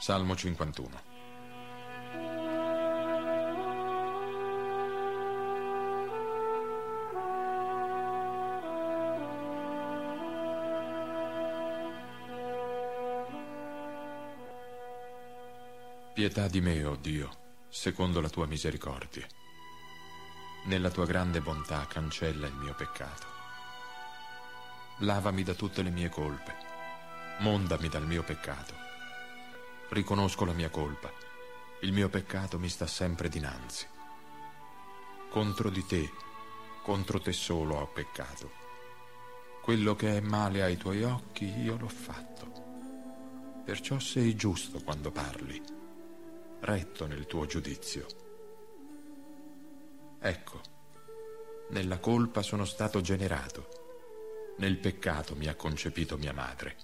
Salmo 51. Pietà di me, o Dio, secondo la tua misericordia. Nella tua grande bontà cancella il mio peccato. Lavami da tutte le mie colpe, mondami dal mio peccato. Riconosco la mia colpa, il mio peccato mi sta sempre dinanzi. Contro di te, contro te solo ho peccato. Quello che è male ai tuoi occhi io l'ho fatto. Perciò sei giusto quando parli, retto nel tuo giudizio. Ecco, nella colpa sono stato generato, nel peccato mi ha concepito mia madre.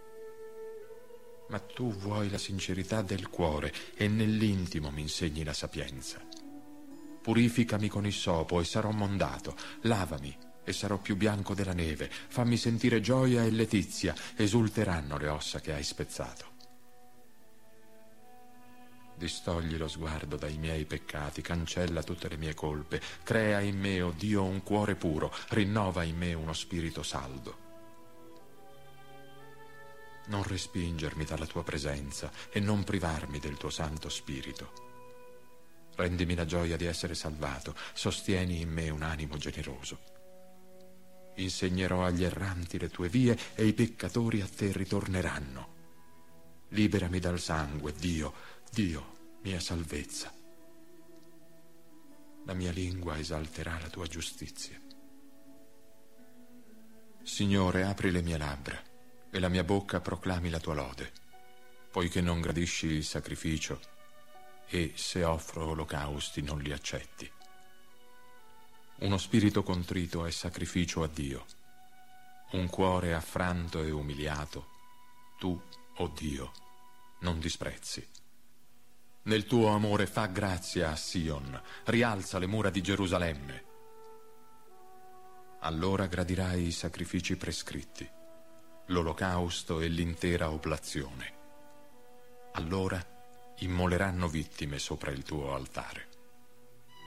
Ma tu vuoi la sincerità del cuore e nell'intimo mi insegni la sapienza. Purificami con issopo e sarò mondato, lavami e sarò più bianco della neve, fammi sentire gioia e letizia, esulteranno le ossa che hai spezzato. Distogli lo sguardo dai miei peccati, cancella tutte le mie colpe, crea in me, o Dio, un cuore puro, rinnova in me uno spirito saldo. Non respingermi dalla tua presenza e non privarmi del tuo Santo Spirito. Rendimi la gioia di essere salvato, sostieni in me un animo generoso. Insegnerò agli erranti le tue vie e i peccatori a te ritorneranno. Liberami dal sangue, Dio, mia salvezza. La mia lingua esalterà la tua giustizia. Signore, apri le mie labbra e la mia bocca proclami la tua lode, poiché non gradisci il sacrificio e se offro olocausti non li accetti. Uno spirito contrito è sacrificio a Dio, un cuore affranto e umiliato tu, o Dio, non disprezzi. Nel tuo amore fa grazia a Sion, rialza le mura di Gerusalemme. Allora gradirai i sacrifici prescritti, l'olocausto e l'intera oblazione. Allora immoleranno vittime sopra il tuo altare.